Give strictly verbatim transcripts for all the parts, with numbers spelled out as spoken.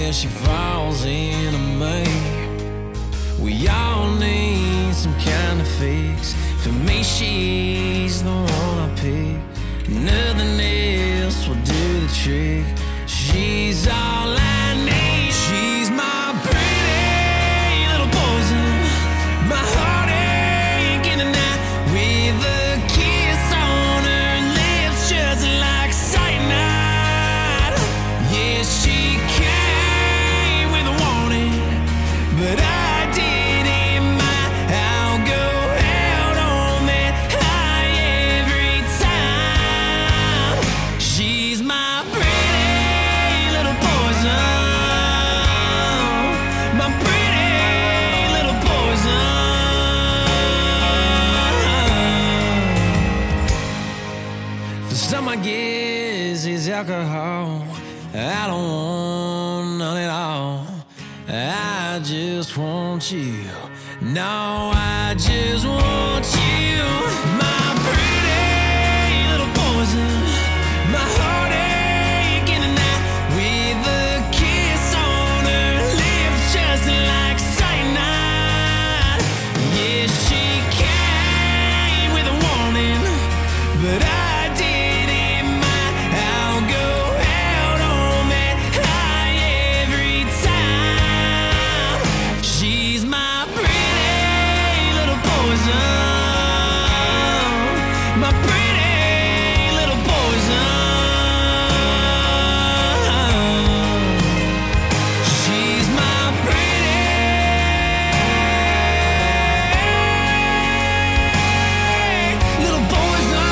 when she falls into me. We all need some kind of fix. For me, she's the one I pick. Nothing else will do the trick. She's all I need. She's my pretty little poison, my heartache in the night, with a kiss on her lips just like cyanide. Yeah, she came with a warning, but I didn't mind. I'll go out on that high every time. She's my pretty little poison, my pretty little poison. For some, I guess it's alcohol. I don't want none at all. I just want you. No, I just want you. My pretty little poison, my heartache in the night, with a kiss on her lips just like cyanide. Yeah, she came with a warning, but I didn't mind. I'll go out on that high every time. She's my pretty little poison, my pretty little poison. She's my pretty little poison.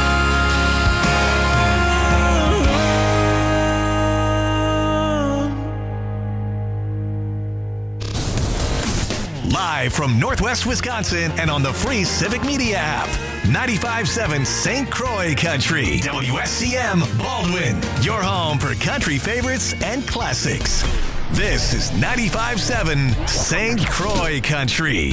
Live from Northwest Wisconsin and on the free Civic Media app. ninety-five point seven Saint Croix Country. W S C M Baldwin. Your home for country favorites and classics. This is ninety-five point seven Saint Croix Country.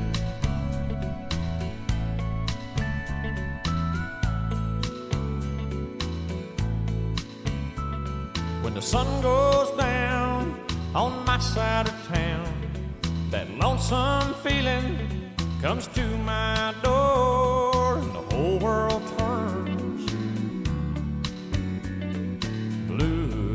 When the sun goes down on my side of town, that lonesome feeling comes to my door, and the whole world turns blue.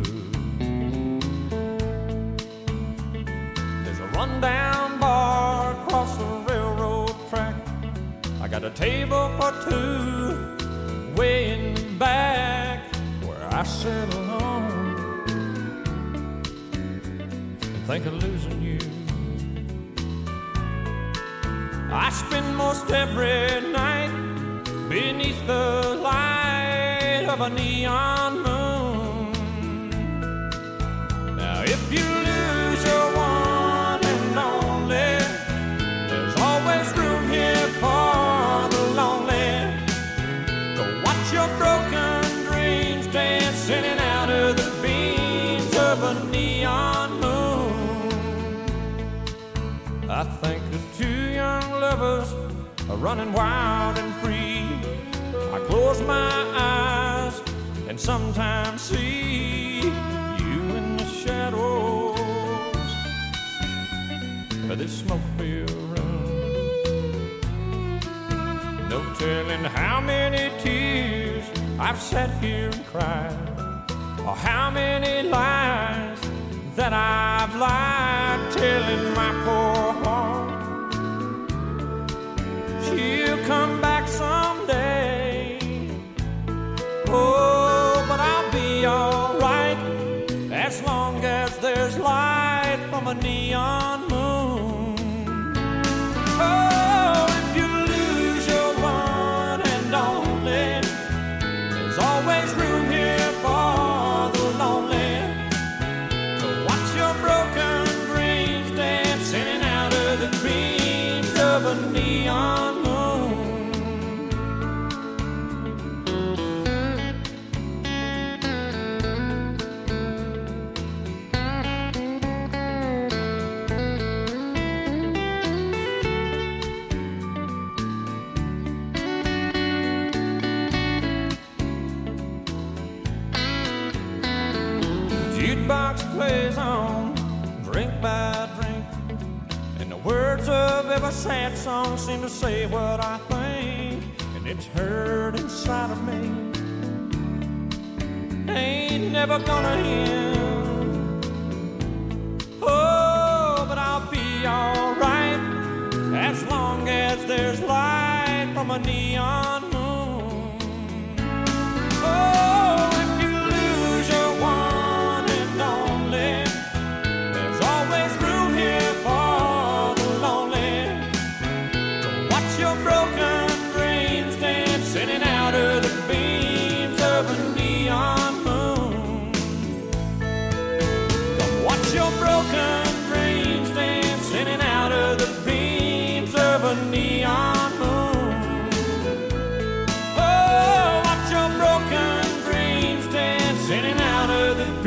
There's a rundown bar across the railroad track. I got a table for two way in the back, where I sit alone and think of losing you. I spend most every night beneath the light of a neon moon. Now if you lose your one and only, there's always room here for the lonely to watch your broken dreams dance in and out of the beams of a neon moon. I think of two young lovers are running wild and free. I close my eyes and sometimes see you in the shadows of this smoke-filled room. No telling how many tears I've sat here and cried, or how many lies that I've lied, telling my poor heart she'll come back someday. Oh, but I'll be alright as long as there's light from a neon moon. Oh, if you lose your one and only, there's always room here for the lonely to watch your broken dreams dance in and out of the beams of a neon moon. words of every sad song seem to say what I think, and it's hurt inside of me. Ain't never gonna end. Oh, but I'll be alright as long as there's light from a neon moon. Oh, if you lose your one and only, there's always room here for the lonely. To watch your broken dreams dancing out of the beams of a neon moon. To watch your broken dreams dancing out of the beams of a neon moon. Oh, watch your broken dreams dancing out of the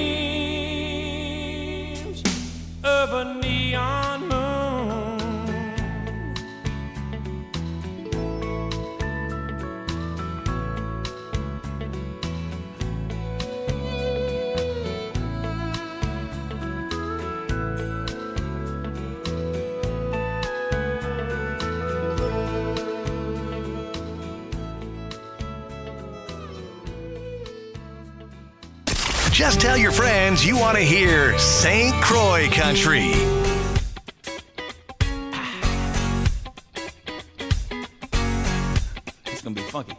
beams of a neon moon. Just tell your friends you want to hear Saint Croix Country. It's gonna be funky.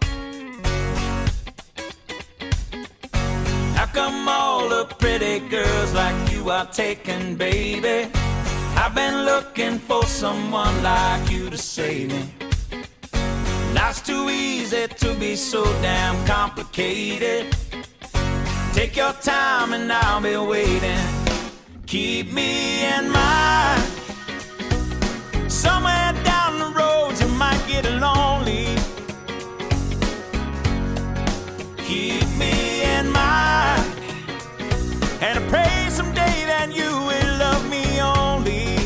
How come all the pretty girls like you are taken, baby? I've been looking for someone like you to save me. Life's too easy to be so damn complicated. Take your time and I'll be waiting. Keep me in mind. Somewhere down the road you might get lonely. Keep me in mind. And I pray someday that you will love me only.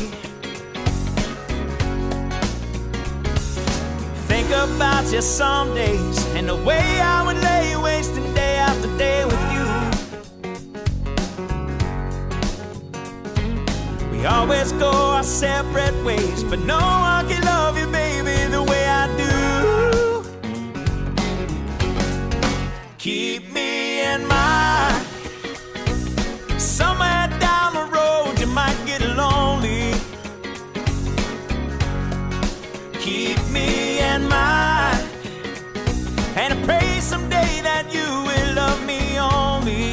Think about you some days and the way I would lay wasting day after day with you. We always go our separate ways, but no one can love you, baby, the way I do. Keep me in mind. Somewhere down the road you might get lonely. Keep me in mind. And I pray someday that you will love me only.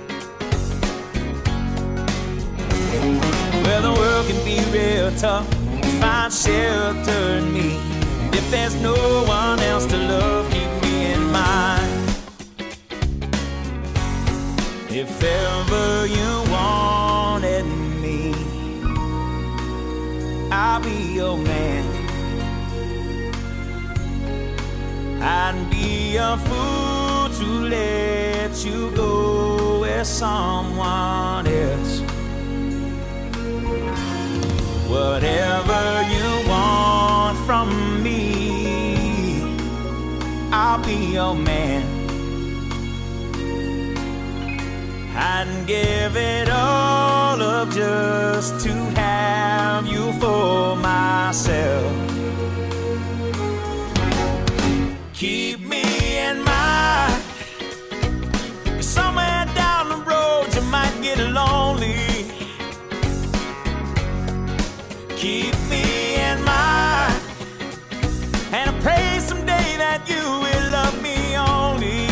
Well, the world can be real tough to find shelter in me. If there's no one else to love, keep me in mind. If ever you wanted me, I'll be your man. I'd be a fool to let you go with someone else. Whatever you want from me, I'll be your man. I'd give it all up just to have you for myself. Keep me in mind. Somewhere down the road you might get lonely. Keep me in mind. And I pray someday that you will love me only.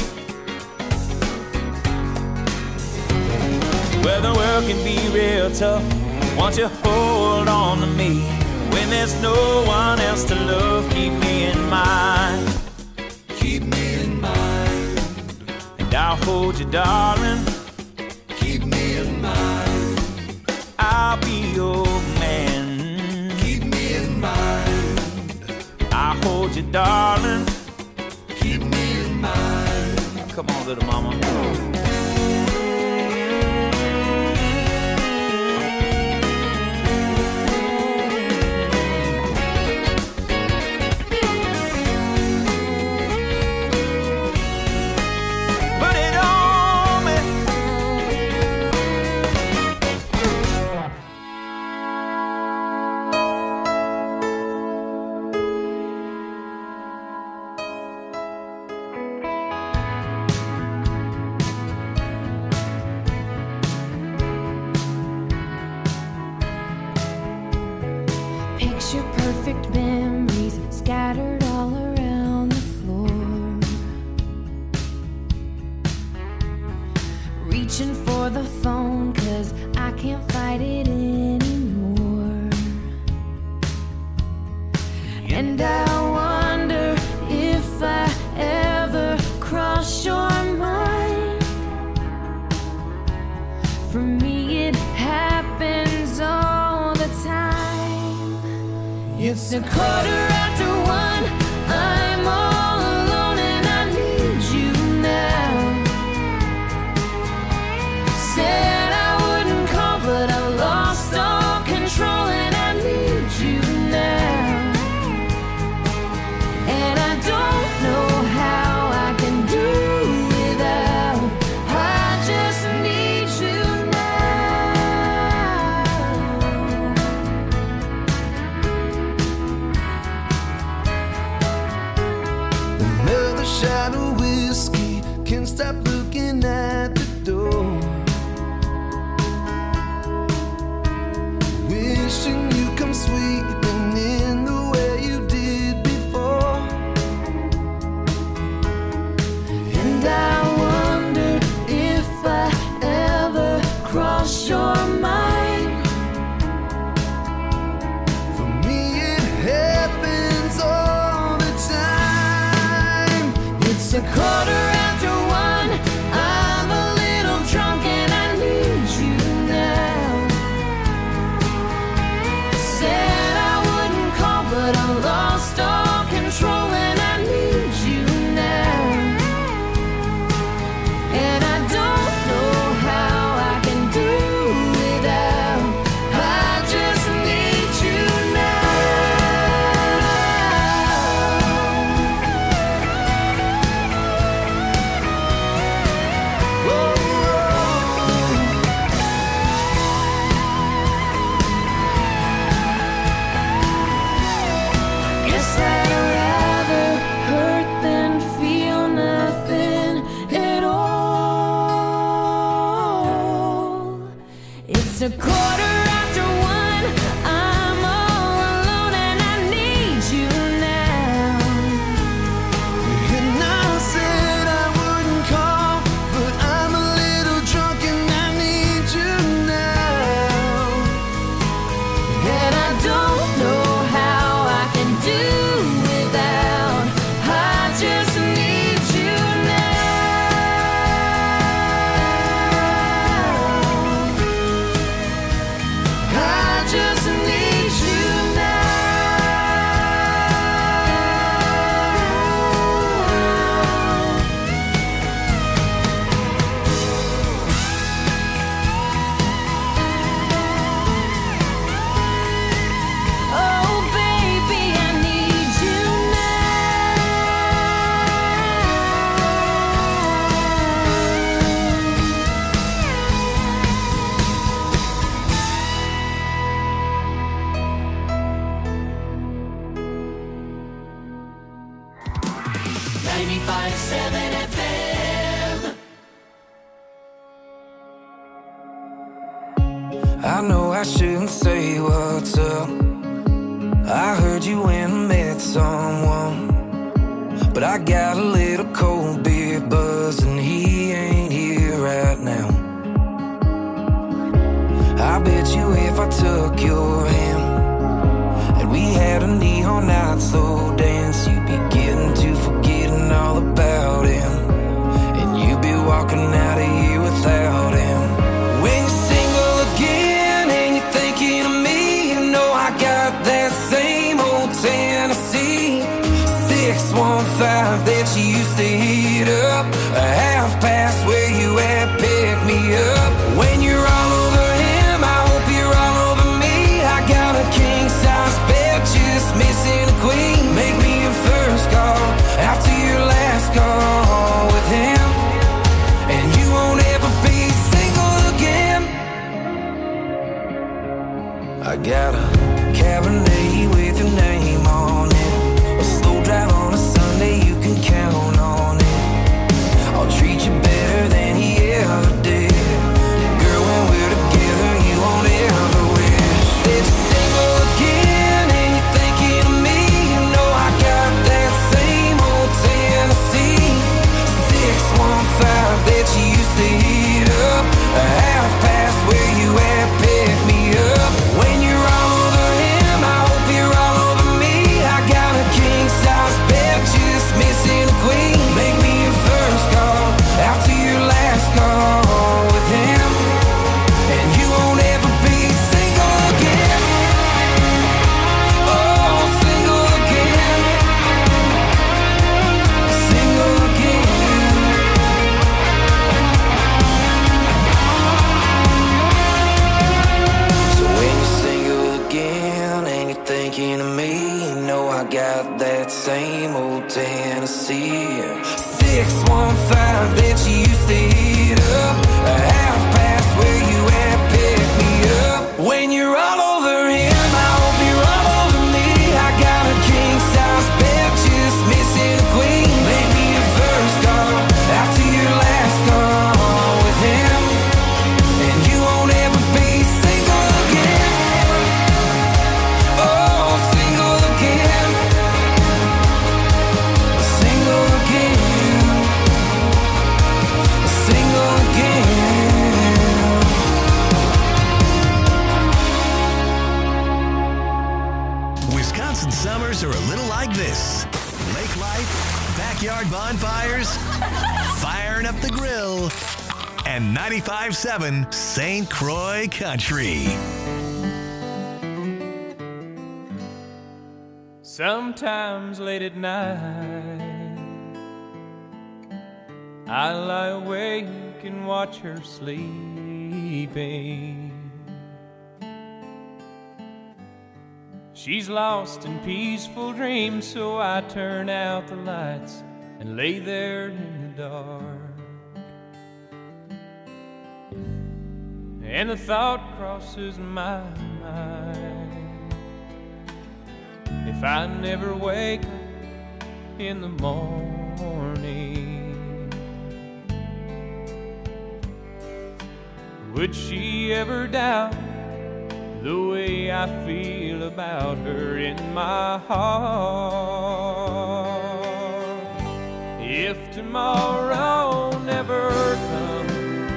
Well, the world can be real tough. Won't you hold on to me? When there's no one else to love, keep me in mind. Keep me in mind. And I'll hold you, darling. Keep me in mind. I'll be your man. Keep me in mind. I'll hold you, darling. Keep me in mind. Come on, little mama. picture perfect memories scattered all around the floor. Reaching for the phone, cause I can't fight it anymore. And I wonder if I ever cross your mind. For me it happens all the time. It's a quarter after one, I'm all alone and I need you now. Said I wouldn't call, but I lost all control and I need you now. And I don't know how I can do without. I just need you now. Another shot of whiskey, can't stop looking at the door. Wishing you come sweeping in the way you did before. And I wonder if I ever cross your mind. For me it happens all the time. It's a quarter after one, I'm a little drunk and I need you now. Said I wouldn't call, but I lost all control and I need you now. And I don't know how I can do without. I just need you now. Guess I'd rather hurt than feel nothing at all. It's a quarter after one, I'm all alone and I need you now. And I said I wouldn't call, but I'm a little drunk and I need you now. And I don't know how I can do without. I just need you now. I just need you now. Oh baby, I need you ninety-five seven F M. I know I shouldn't say what's up. I heard you went and met someone, but I got a little cold beer buzz and he ain't here right now. I bet you if I took your hand and we had a neon night slow dance, you'd be getting to forgetting all about him, and you'd be walking out of here without him. When you're single again and you're thinking of me, you know I got that same old Tennessee six one five that you used to heat up, a half past where you at, pick me up. When you're all over him, I hope you're all over me. I got a king size bed, just missing a queen. Make me your first call after your last call with him, and you won't ever be single again. I got a Cabernet with your name on it, a slow drive on a Sunday, you can count on it. I'll treat you better than he ever did. Girl, when we're together, you won't ever wish that you're single again and you're see her. Six one five that you used to hit up, a half past where you at, pick me up. When you're all over him, I hope you're all over me. I got a king size bed, just missing a queen. Maybe your first call after your last call with him, and you won't ever be single again. Oh, single again, single again, single again. Wisconsin summers are a little like this. Lake life, backyard bonfires, firing up the grill, and ninety-five point seven Saint Croix Country. Sometimes late at night, I lie awake and watch her sleeping. She's lost in peaceful dreams, so I turn out the lights and lay there in the dark. And the thought crosses my mind, if I never wake up in the morning, would she ever doubt the way I feel about her in my heart? If tomorrow never comes,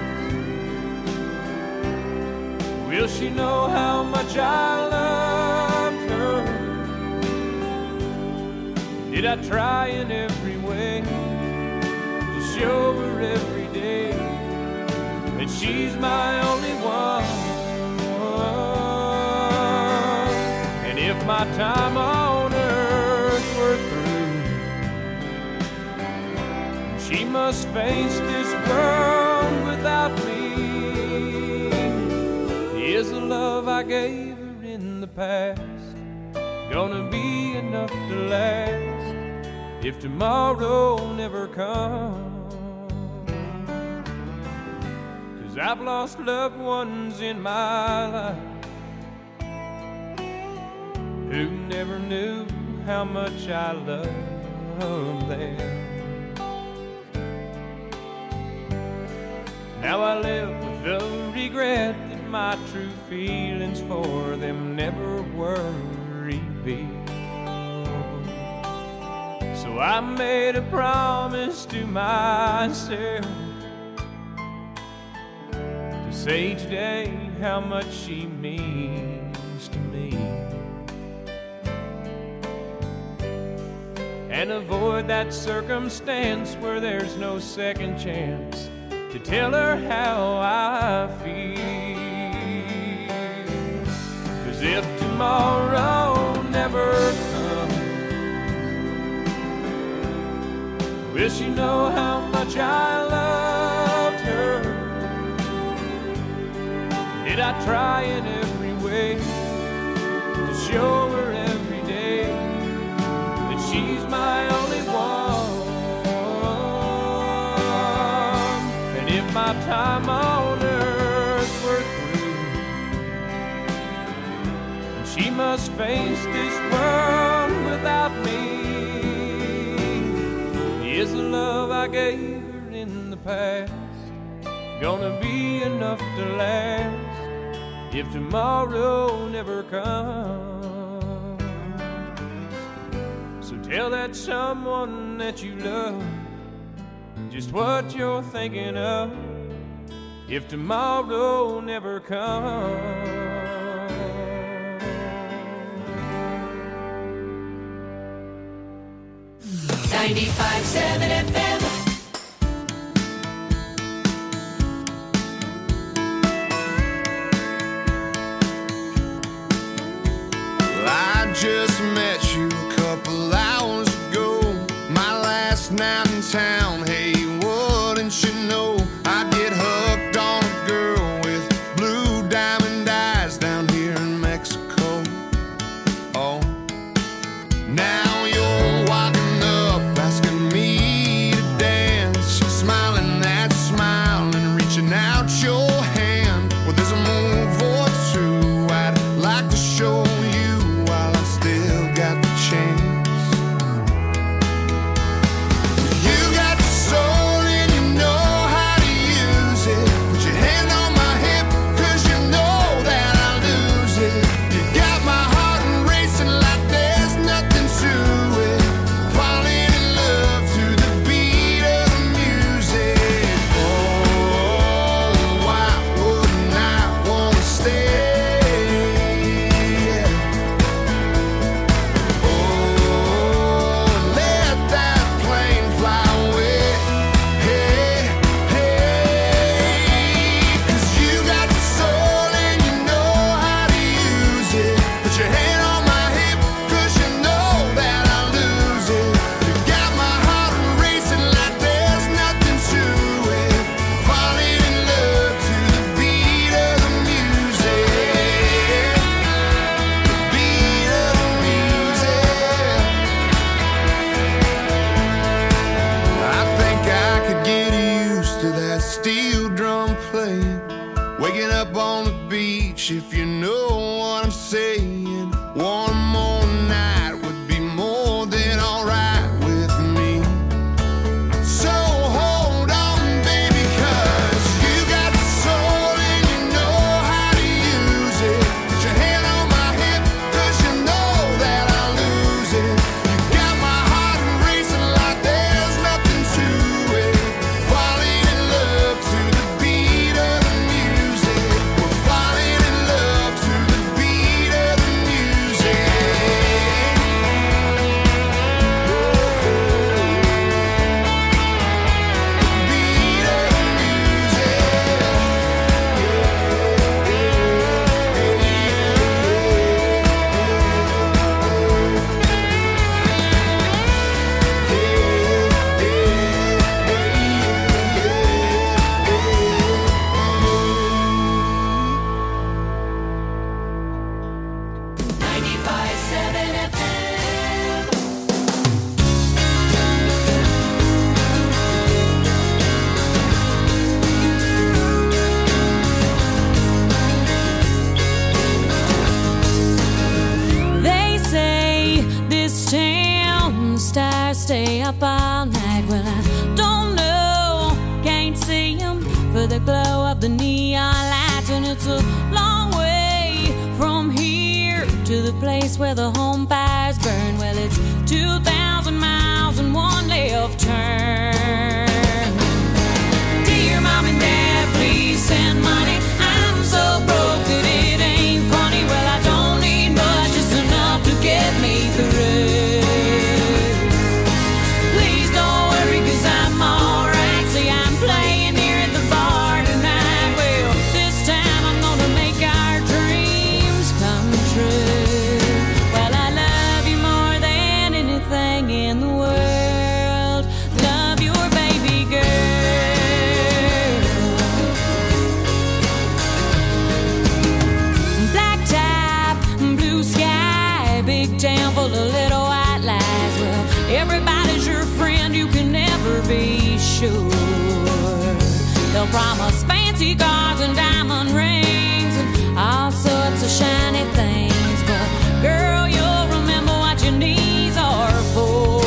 will she know how much I loved her? Did I try in every way to show her every day that she's my only one? And if my time on earth were through, she must face this world without me, is the love I gave her in the past gonna be enough to last if tomorrow never comes? 'Cause I've lost loved ones in my life who never knew how much I loved them. Now I live with the regret that my true feelings for them never were revealed. So I made a promise to myself to say each day how much she means to me, and avoid that circumstance where there's no second chance to tell her how I feel. 'Cause if tomorrow never comes, will she know how much I loved her? Did I try in every way to show her every day that she's my only one? And if my time on earth were through, she must face this world without me, is the love I gave her in the past gonna be enough to last if tomorrow never comes? So tell that someone that you love just what you're thinking of if tomorrow never comes. ninety-five point seven F M. Well, I just met you a couple hours ago, my last night in town. Hey, wouldn't you know I'd get hooked on a girl with blue diamond eyes down here in Mexico. Oh, now you're walking up asking me know what I'm saying. One more night would be more than alright with me. So hold on, baby, 'cause you got the soul and you know how to use it. Put your hand on my hip, 'cause you know that I'll lose it. You got my heart racing like there's nothing to it. Falling in love to the beat of the music. We're falling in love to the beat of the music. Beat of the ninety-five seven F M. They say this town stars stay up all night. Well, I don't know, can't see 'em for the glow of the neon lights. And it's a long way from here to the place where the home fires burn. Well, it's two thousand miles and one left turn. Dear mom and dad, please send money. I'm so broke that it ain't funny. Well, I don't need much, just enough to get me through. Please don't worry, 'cause I'm alright. See, I'm playing here at the bar tonight. Well, this time I'm gonna make our dreams come true. Well, I love you more than anything in the world. Love your baby girl. Black top, blue sky, big town full of little white lies. Well, everybody's your friend, you can never be sure. They'll promise fancy cars and diamond rings and all sorts of shiny things. But girl, you'll remember what your knees are for.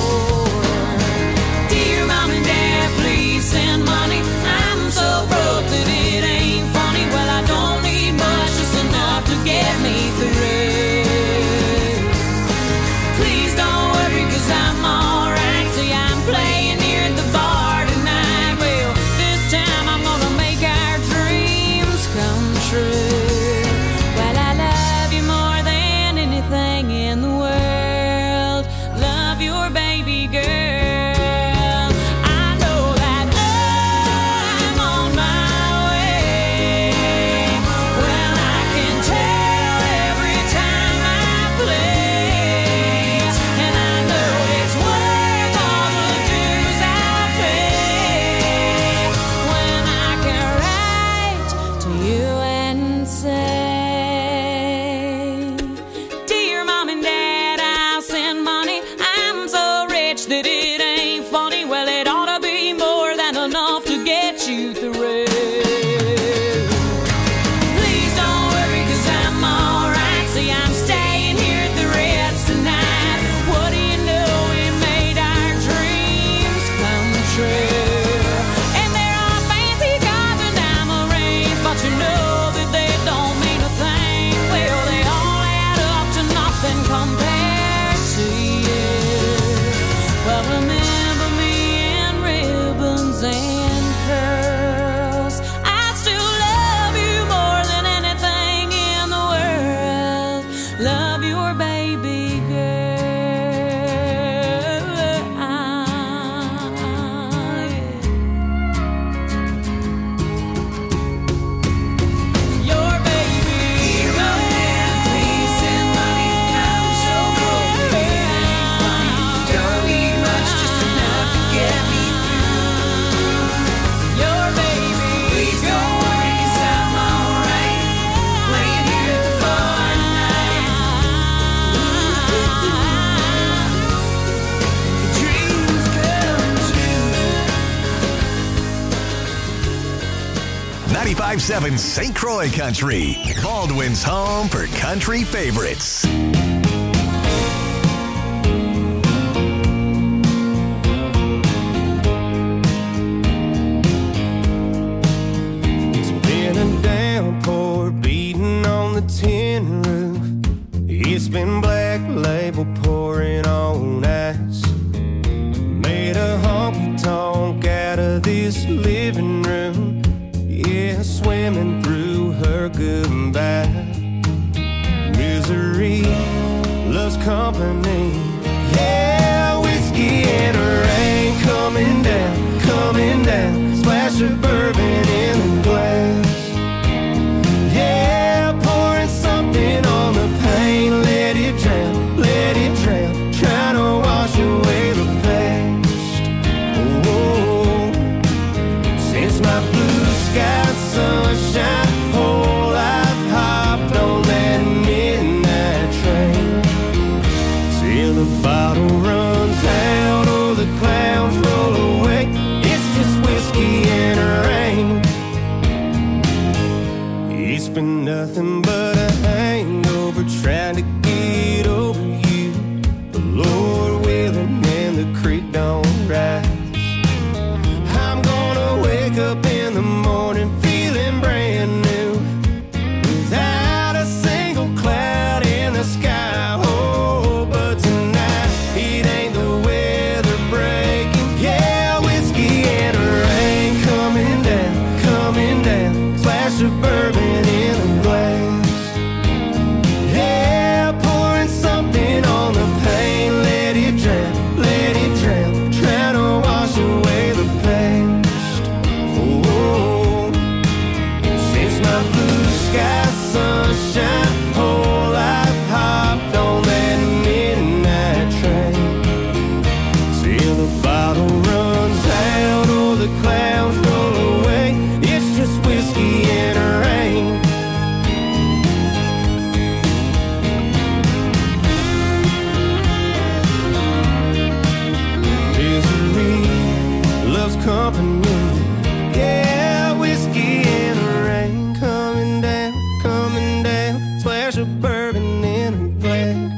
Dear mom and dad, please send money. I'm so broke that it ain't funny. Well, I don't need much, just enough to get me through. Please don't worry, 'cause I'm alright. See, I'm playing here at the bar tonight. Well, this time I'm gonna make our dreams come true. Well, I ninety-five seven Saint Croix Country, Baldwin's home for country favorites. It's been a downpour beating on the tin roof. It's been Black Label pouring on ice. Made a honky-tonk out of this living room. Yeah, swimming through her goodbye. Misery loves company. Yeah, whiskey and rain coming down, coming down. Splash of bourbon in the glass. Yeah, pouring something on the pain. Let it drown, let it drown. Trying to wash away the past. Oh, since my blue sky sunshine, whole life hopped on that midnight train. Till the bottle runs out or the clouds roll away. It's just whiskey and rain. It's been nothing but a hangover trying to get over you. The Lord willing and the creek don't rise. I'm gonna wake up in the morning feeling brand new, without a single cloud in the sky. Oh, but tonight it ain't the weather breaking. Yeah, whiskey and rain coming down, coming down. Splash of bourbon in the glass. Yeah, pouring something on the pain. Let it drown, let it drown. Trying to wash away the past. Oh, since my blue sky sunshine, whole life hopped on that midnight train. Till the bottle runs out or the clouds roll away. It's just whiskey and rain. Misery loves company. Yeah, whiskey and rain coming down, coming down. Splash of bourbon in a glass.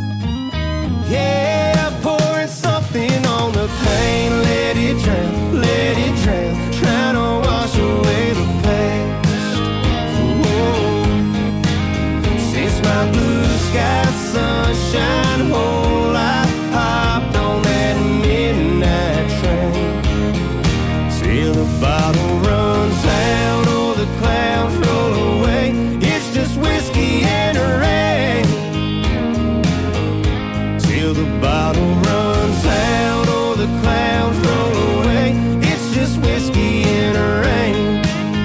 Yeah, pouring something on the pain. Let it drown, let it drown. Trying to wash away the past. Whoa. Since my blue sky sunshine, whole life hopped on that midnight train. Till the bottle runs out or the clouds roll away. It's just whiskey and rain. Till the bottle runs out or the clouds roll away. It's just whiskey and rain.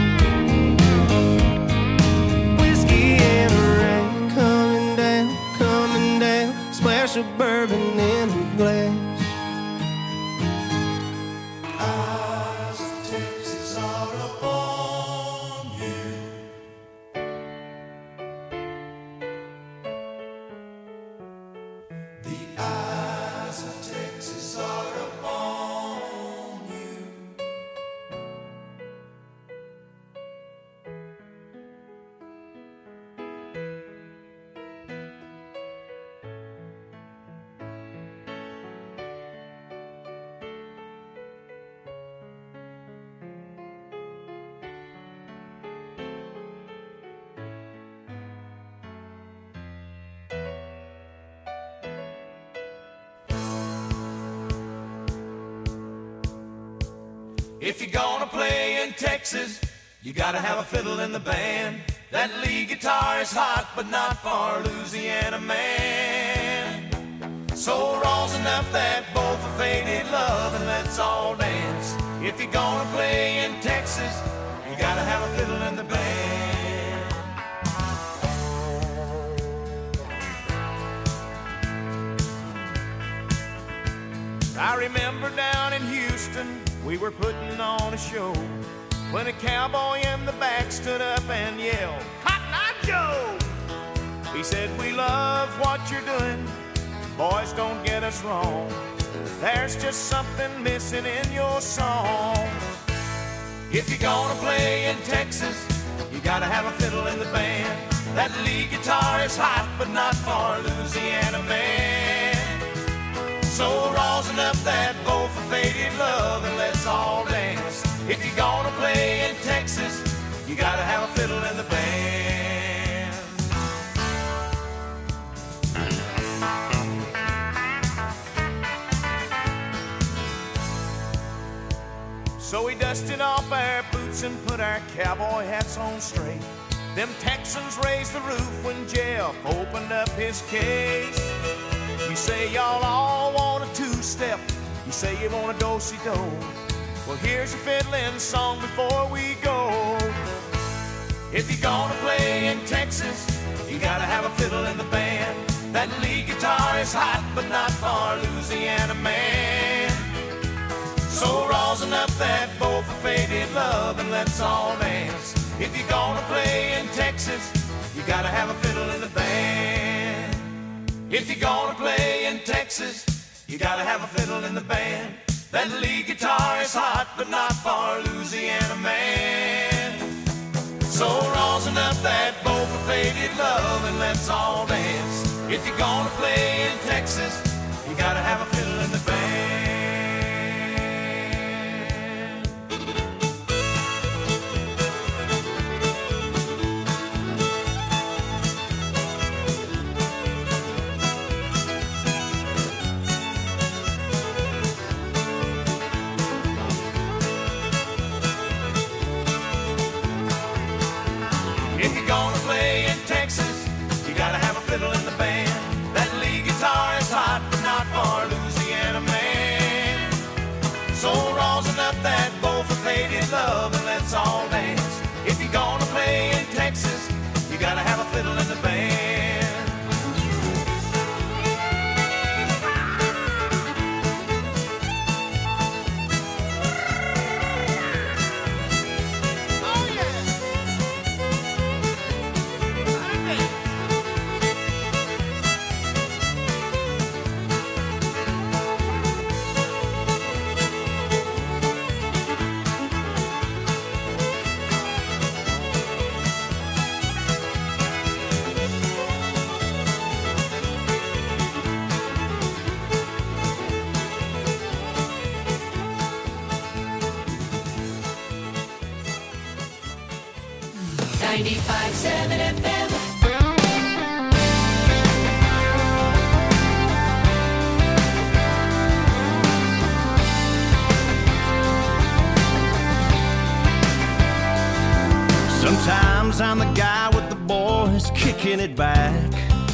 Whiskey and rain coming down, coming down. Splash of bourbon in a glass. Eyes of Texas are upon you. The eyes of Texas are upon you. If you're gonna play in Texas, you gotta have a fiddle in the band. That lead guitar is hot, but not for Louisiana man. So raw's enough that both are faded love, and let's all dance. If you're gonna play in Texas, you gotta have a fiddle in the band. I remember down in Houston, we were putting on a show when a cowboy in the back stood up and yelled, "Cotton Eye Joe!" He said, "We love what you're doing, boys, don't get us wrong. There's just something missing in your song. If you're gonna play in Texas, you gotta have a fiddle in the band. That lead guitar is hot, but not for Louisiana man. So rosin up that bow for faded love and let's all dance. If you're gonna play in Texas, you gotta have a fiddle in the band. So we dusted off our boots and put our cowboy hats on straight. Them Texans raised the roof when Jeff opened up his case. You say y'all all want a two-step, you say you want a do-si-do. Well, here's your fiddling song before we go. If you're gonna play in Texas, you gotta have a fiddle in the band. That lead guitar is hot, but not for Louisiana man. So rosin up that bow for faded love and let's all dance. If you're gonna play in Texas, you gotta have a fiddle in the band. If you're gonna play in Texas, you gotta have a fiddle in the band. That lead guitar is hot, but not for Louisiana man. So rosin up that bow for faded love and let's all dance. If you're gonna play in Texas, you gotta have a fiddle in the band. If you're gonna play in Texas, you gotta have a fiddle in the band. That lead guitar is hot, but not for Louisiana man. So rosin up that bow for faded love and let's all dance. If you're gonna play in Texas, you gotta have a fiddle in the band. ninety-five seven F M. Sometimes I'm the guy with the boys kicking it back,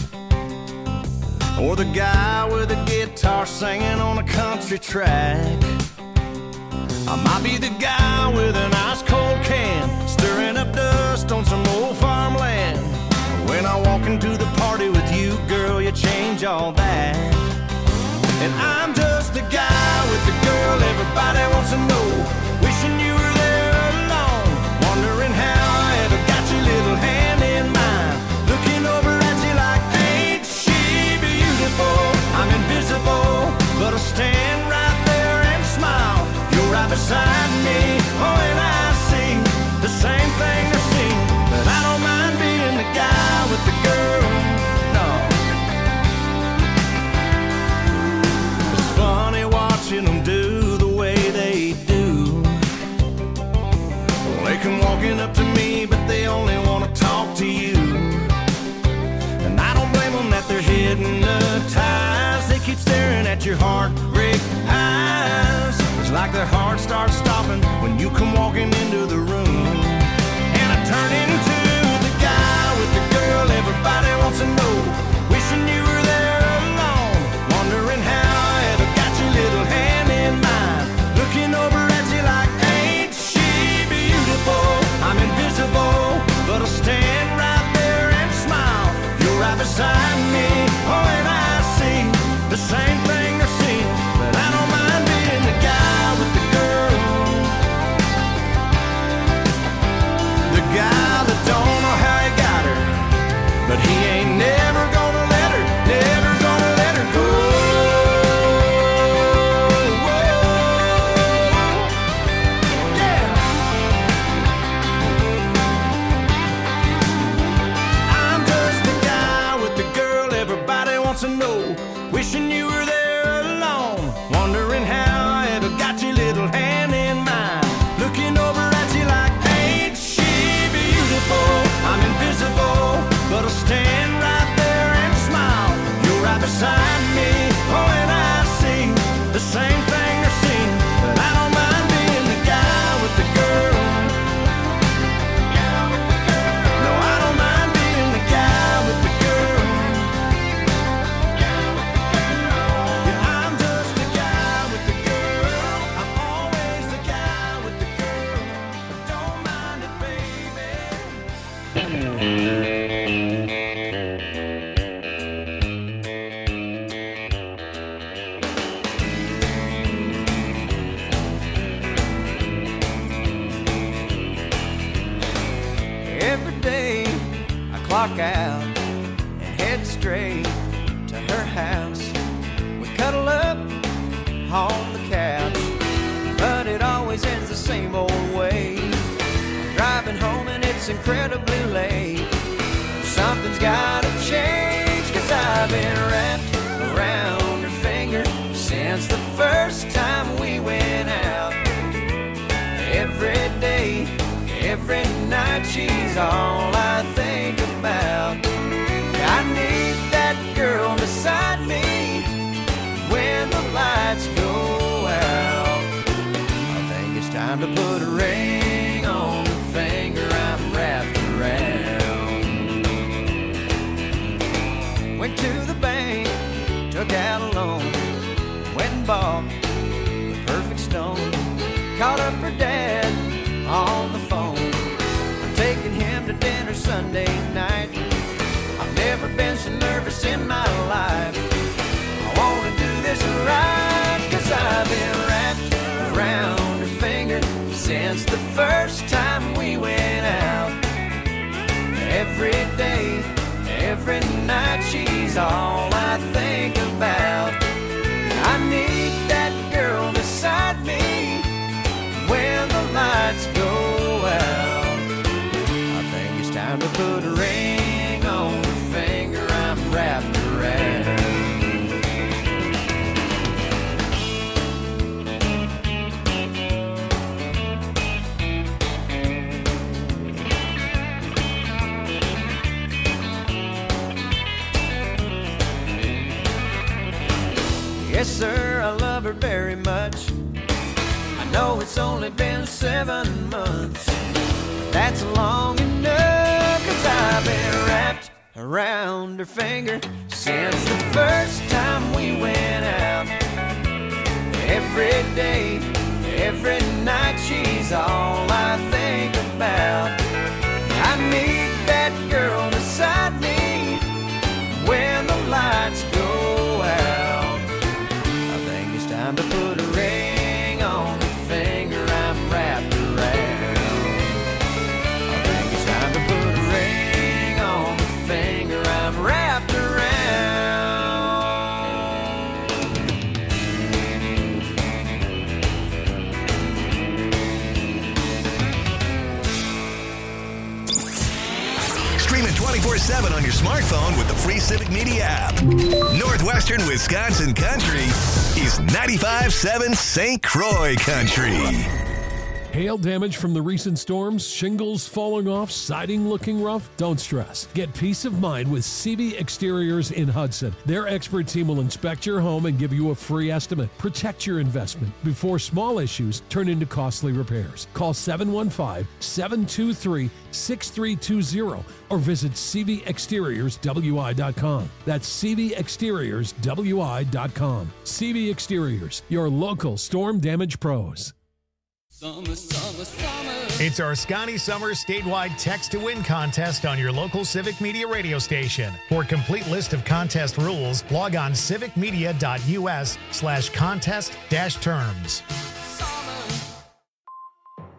or the guy with a guitar singing on a country track. I might be the guy with an ice cold can, stirring up dust on some old farmland. When I walk into the party with you, girl, you change all that. And I'm just the guy with the girl everybody wants to know, wishing you were there alone, wondering how I ever got your little hand in mine, looking over at you like, ain't she beautiful? I'm invisible, but I stand right there and smile. You're right beside me, oh, and I see the same thing they see, but I don't mind being the guy with the girl, no. It's funny watching them do the way they do. They come walking up to me, but they only want to talk to you. And I don't blame them that they're hypnotized. They keep staring at your heartbreak eyes. It's like their heart starts stopping when you come walking into the room. And I turn into the guy with the girl everybody wants to know, wishing you were there alone, wondering how I ever got your little hand in mine, looking over at you like, ain't she beautiful? I'm invisible, but I'll stand right there and smile. You're right beside me, oh, and I see the same thing they're seeing, but I don't mind being the guy with the girl, the guy that don't know how he got her, but he ain't never gonna let her, never gonna let her go. Yeah. wants to know, wishing you were there alone, wondering how I ever got your little hand in mine, looking over at you like, ain't she beautiful? I'm invisible, but I'll stand right there and smile. You're right beside me, oh, and I see the same thing they're seeing, but I don't mind being the guy with the girl. No, I don't mind being the guy with the girl. Yeah, I'm just the guy with the girl. I'm always the guy with the girl, but don't mind it, baby. Every day I clock out and head straight to her house. We cuddle up on the couch, but it always ends the same old way. I'm driving home and it's incredibly late. Something's gotta change, 'cause I've been wrapped around her finger since the first time we went out. Every day, every night, she's all I think about. I need that girl beside me when the lights go out. I think it's time to put a ring on the finger I'm wrapped around. Went to the bank, took out a loan, went and bought the perfect stone. Called up her dad on the phone, I'm taking him to dinner Sunday night. I've never been so nervous in my life. I want to do this right, 'cause I've been wrapped around her finger since the first time we went out. Every day, every night, she's all I think about. I need that girl beside me when the lights go out. I think it's time to put a ring on the finger I'm wrapped around. Yes, sir, I love her very much. I know it's only been seven months, but that's long enough, 'cause I've been wrapped around her finger since the first time we went out. Every day, every night, she's all I think about. I need that girl beside me when the lights go out. I think it's time to put a ring on the finger I'm wrapped around. I think it's time to put a ring on the finger I'm wrapped around. Stream it twenty-four seven on your smartphone with the free Civic Media app. Northwestern Wisconsin Country is ninety-five point seven Saint Croix Country. Hail damage from the recent storms, shingles falling off, siding looking rough? Don't stress. Get peace of mind with C V Exteriors in Hudson. Their expert team will inspect your home and give you a free estimate. Protect your investment before small issues turn into costly repairs. Call seven one five, seven two three, six three two zero or visit c v exteriors w i dot com. That's c v exteriors w i dot com. C V Exteriors, your local storm damage pros. Summer, summer, summer. It's our Scotty Summer statewide text to win contest on your local Civic Media radio station. For a complete list of contest rules, log on civicmedia.us slash contest dash terms.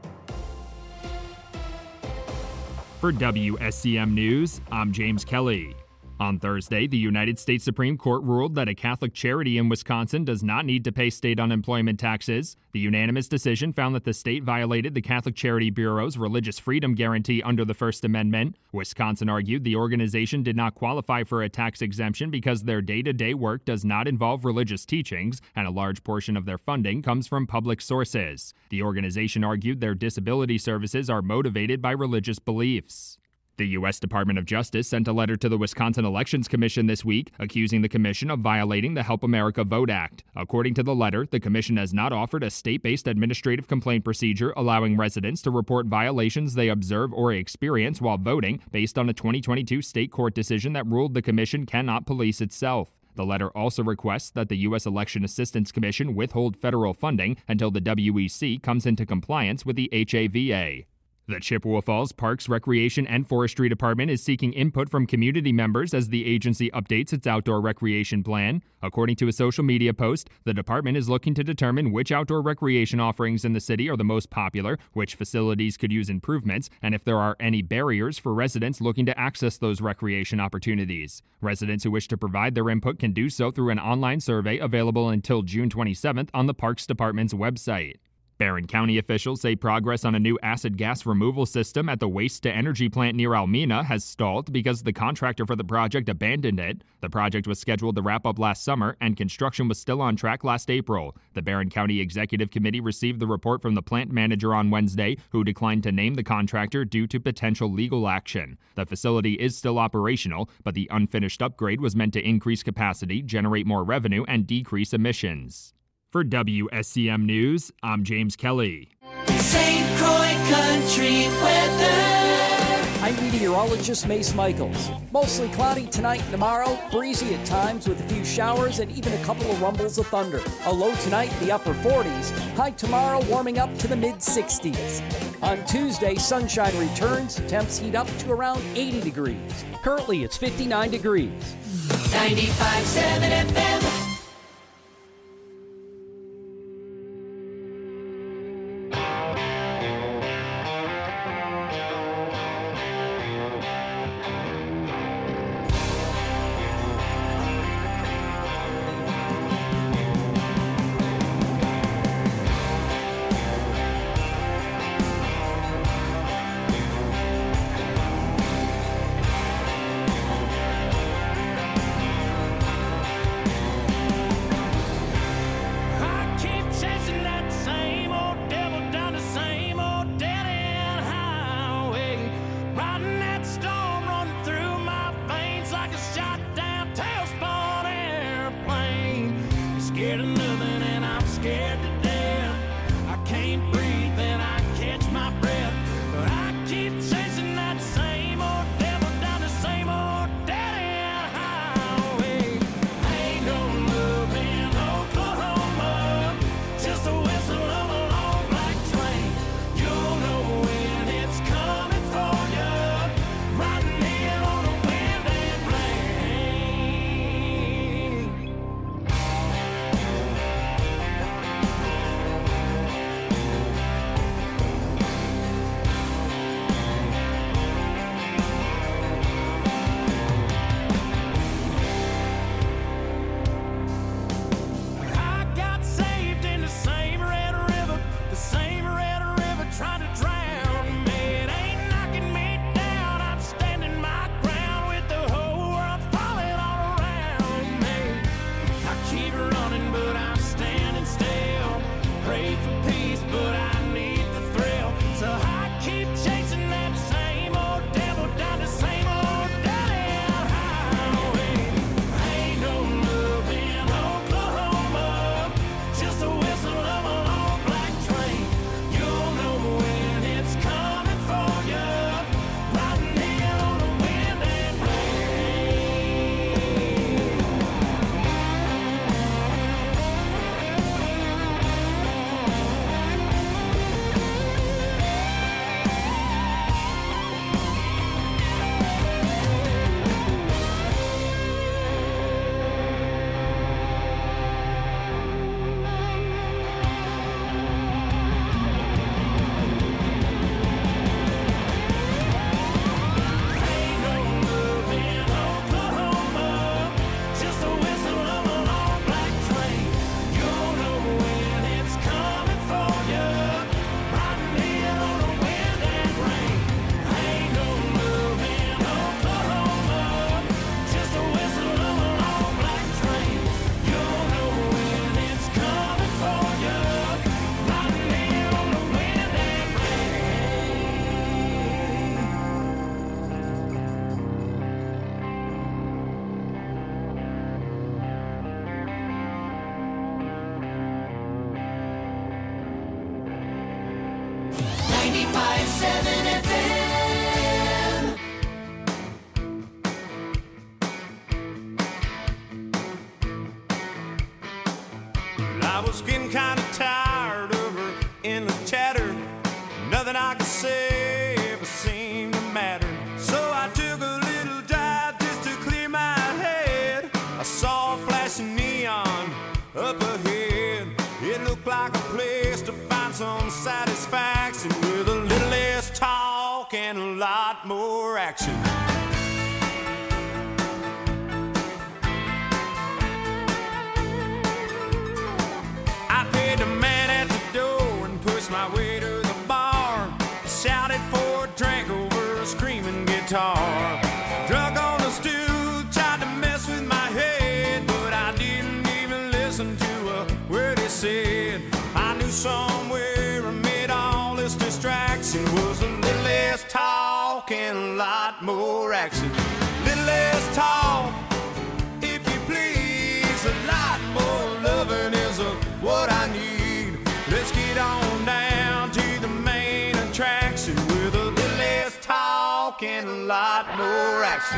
For W S C M News, I'm James Kelly. On Thursday, the United States Supreme Court ruled that a Catholic charity in Wisconsin does not need to pay state unemployment taxes. The unanimous decision found that the state violated the Catholic Charity Bureau's religious freedom guarantee under the First Amendment. Wisconsin argued the organization did not qualify for a tax exemption because their day-to-day work does not involve religious teachings, and a large portion of their funding comes from public sources. The organization argued their disability services are motivated by religious beliefs. The U S Department of Justice sent a letter to the Wisconsin Elections Commission this week, accusing the commission of violating the Help America Vote Act. According to the letter, the commission has not offered a state-based administrative complaint procedure allowing residents to report violations they observe or experience while voting based on a twenty twenty-two state court decision that ruled the commission cannot police itself. The letter also requests that the U S Election Assistance Commission withhold federal funding until the W E C comes into compliance with the H A V A. The Chippewa Falls Parks, Recreation, and Forestry Department is seeking input from community members as the agency updates its outdoor recreation plan. According to a social media post, the department is looking to determine which outdoor recreation offerings in the city are the most popular, which facilities could use improvements, and if there are any barriers for residents looking to access those recreation opportunities. Residents who wish to provide their input can do so through an online survey available until June twenty-seventh on the Parks Department's website. Barron County officials say progress on a new acid gas removal system at the waste-to-energy plant near Almena has stalled because the contractor for the project abandoned it. The project was scheduled to wrap up last summer, and construction was still on track last April. The Barron County Executive Committee received the report from the plant manager on Wednesday, who declined to name the contractor due to potential legal action. The facility is still operational, but the unfinished upgrade was meant to increase capacity, generate more revenue, and decrease emissions. For W S C M News, I'm James Kelly. Saint Croix Country weather. I'm meteorologist Mace Michaels. Mostly cloudy tonight and tomorrow, breezy at times with a few showers and even a couple of rumbles of thunder. A low tonight in the upper forties, high tomorrow warming up to the mid sixties. On Tuesday, sunshine returns, temps heat up to around eighty degrees. Currently, it's fifty-nine degrees. ninety-five point seven F M. ninety-five seven F M. I was getting kind of tired of her endless chatter. Nothing I could say ever seemed to matter. So I took a little dive just to clear my head. I saw a flashing neon up ahead. It looked like a place to find some satisfaction with a little less talk and a lot more action. I paid the man at the door and pushed my way to the bar. Shouted for a drink over a screaming guitar. Drunk on the stool, tried to mess with my head, but I didn't even listen to a word he said. I knew somewhere amid all this distraction was a little less talk and a lot more action. Little less talk, if you please, a lot more loving is a, what I need. Let's get on down to the main attraction with a little less talk and a lot more action.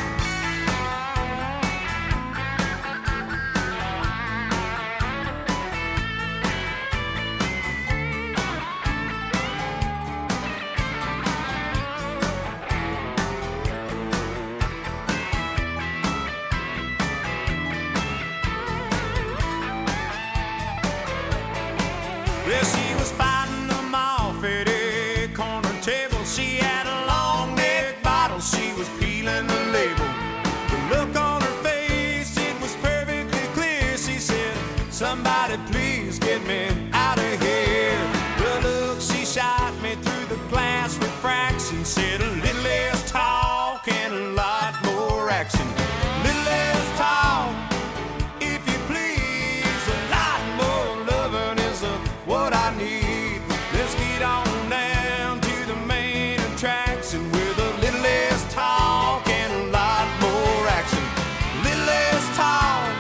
Well, she was fighting them off at a corner table. She had a long neck bottle, she was peeling the label. The look on her face, it was perfectly clear. She said, somebody please get me out of here. The look she shot me through the glass refraction said a little less talk and a lot more action. Little less talk, if you please, a lot more loving is a what I need. Let's get on down to the main attraction with a little less talk and a lot more action. Little less talk,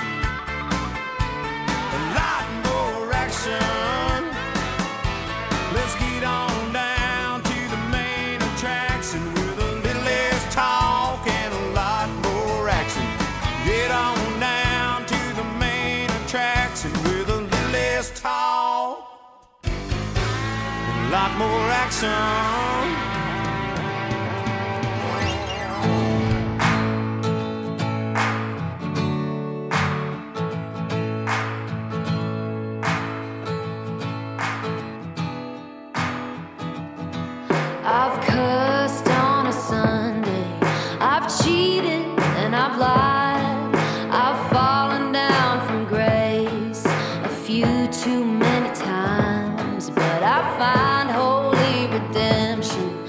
a lot more action. Let's get on down to the main attraction with a little less talk and a lot more action. Get on down to the main attraction with a little less talk, a lot more action. I've cursed on a Sunday, I've cheated and I've lied, I've fallen down from grace a few too many times, but I find holy redemption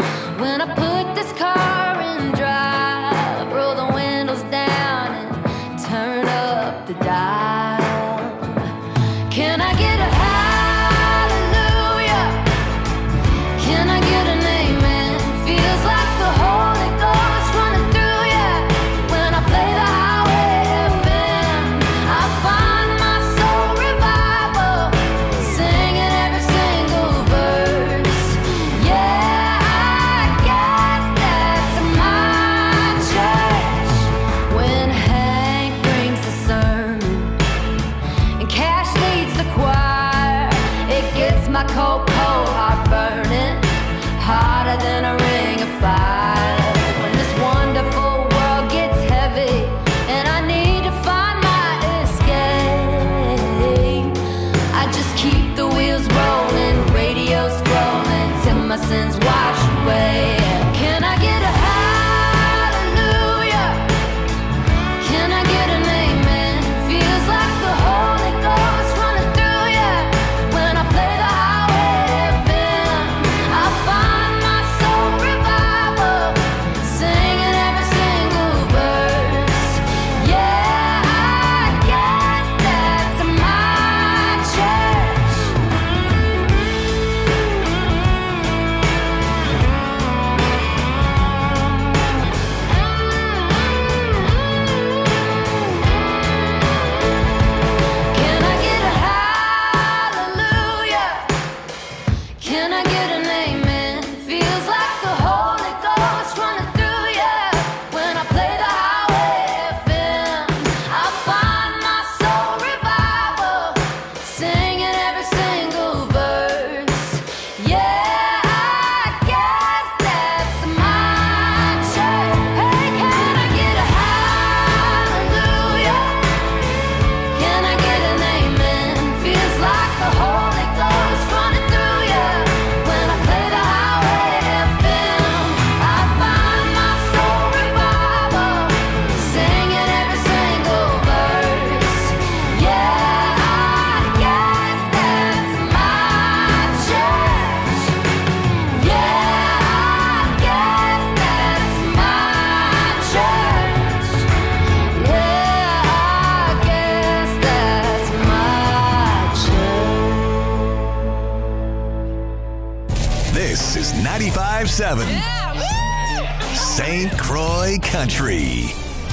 ninety-five seven. Saint Croix Country.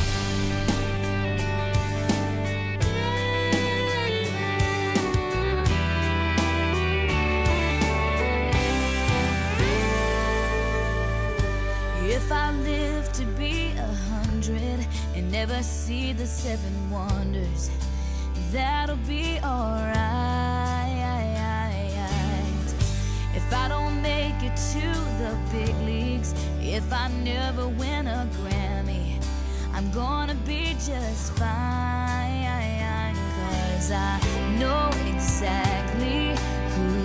If I live to be a hundred and never see the seven wonders, that'll be alright. If I don't make it to the big leagues, if I never win a Grammy, I'm gonna be just fine. 'Cause I know exactly who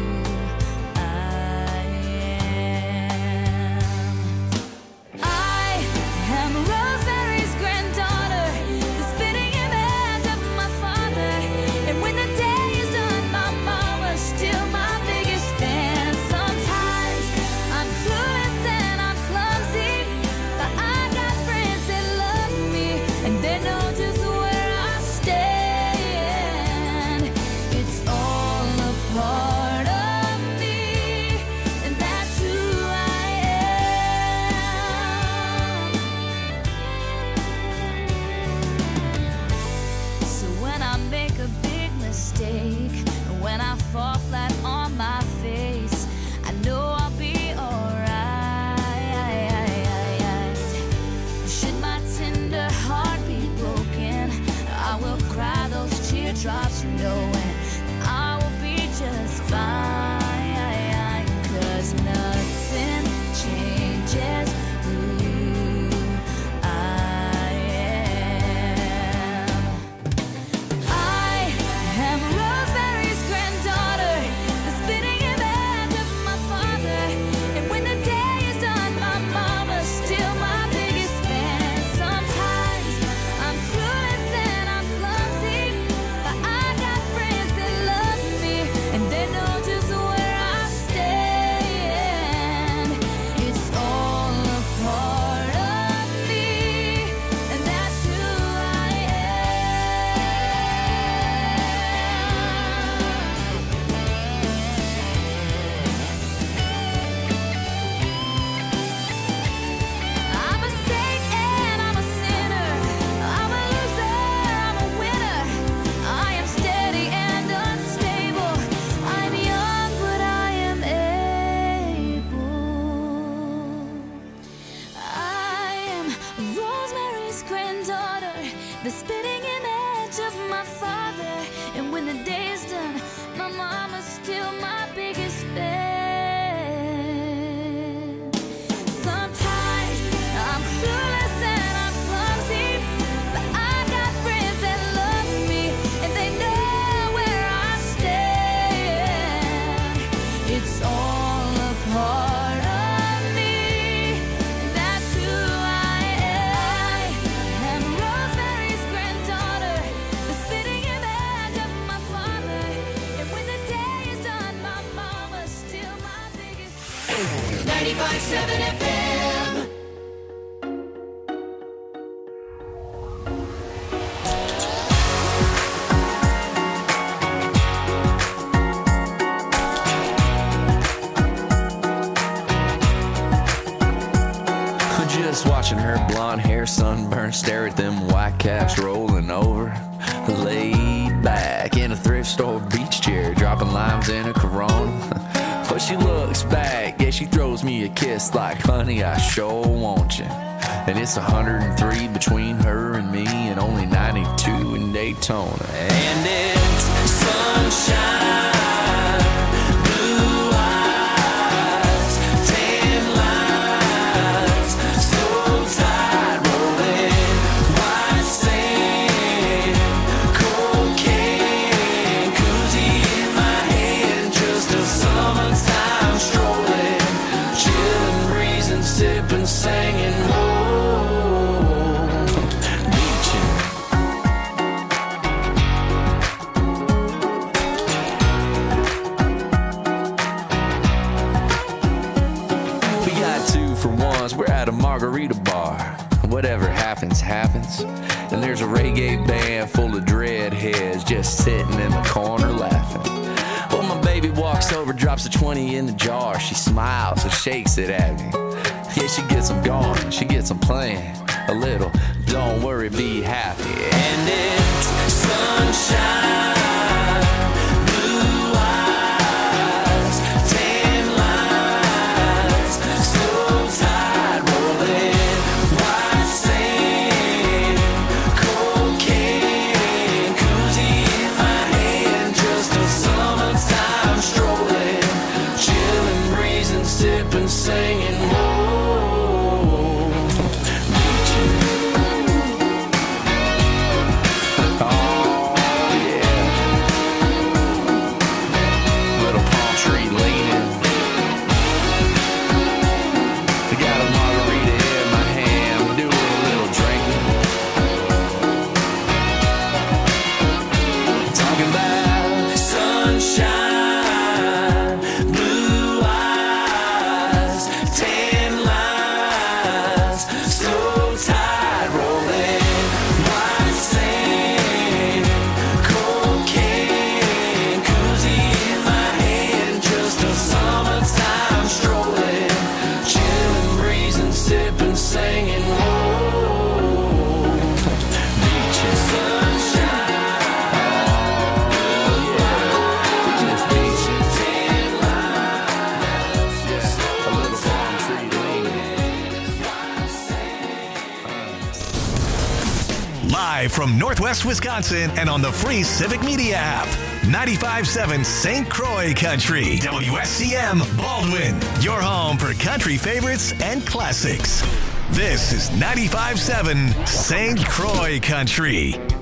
Rosemary's granddaughter, the spitting image of my father. And when the day is done, my mama's still my biggest fan. Sometimes I'm clueless and I'm clumsy, but I got friends that love me, and they know just where I stand. It's all a part of me, and that's who I make a big mistake, when I fall flat on my face, I know I'll be alright. Should my tender heart be broken, I will cry those teardrops knowing I will be just fine. 'Cause nothing changes who I am. Rosemary's granddaughter, the spitting image of my father. And when the day is done, my mama's still my biggest fan. Sometimes I'm clueless and I'm clumsy, but I got friends that love me, and they know just where I stand. It's all a part of me, and that's who I I'm a saint and I'm a sinner. I'm a loser, I'm a winner. I am steady and unstable. I'm young, but I am able. I am Rosemary's granddaughter, the spitting image of my father. And when the day is done, my mama's still my biggest fan. Sometimes I'm clueless and I'm clumsy, but I got friends that love me, and they know where I stand. It's all a part of me, and that's who I am. Rosemary's granddaughter, the spitting image of my father. And when the day is done, my mama's still my biggest fan. ninety-five seven F M. Just watching her blonde hair sunburn, stare at them white caps rolling over. Laid back in a thrift store beach chair, dropping limes in a Corona. But she looks back, yeah, she throws me a kiss like, honey, I sure want you. And it's one hundred three between her and me, and only ninety-two in Daytona. And it's sunshine. Sipping, singing, whoa, beaching. We got two for ones, we're at a margarita bar. Whatever happens, happens. And there's a reggae band full of dreadheads just sitting in the corner laughing. Well, my baby walked walks over, drops a twenty in the jar. She smiles and shakes it at me. Yeah, she gets them going, she gets them playing a little. Don't worry, be happy. And it's sunshine. Singing, whoa, beaching. Oh, yeah. Little palm tree leaning. I got a margarita in my hand, doing a little drinking. Talking about sunshine. Live from Northwest Wisconsin and on the free Civic Media app. ninety-five point seven Saint Croix Country. W S C M Baldwin. Your home for country favorites and classics. This is ninety-five point seven Saint Croix Country.